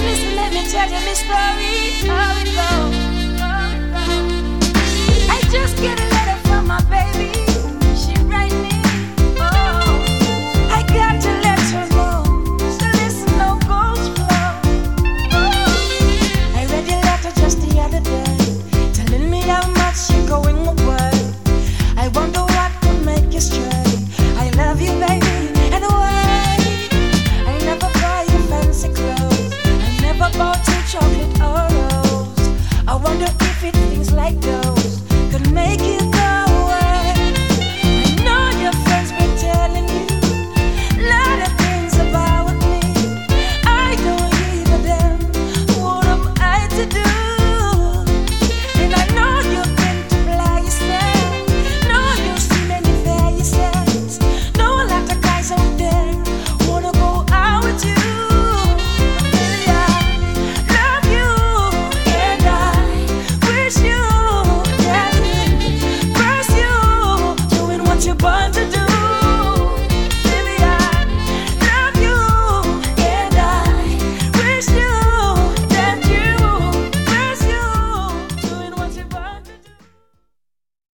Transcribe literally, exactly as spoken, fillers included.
listen, let me tell you my story. How it goes, how it goes. I just get a letter from my baby.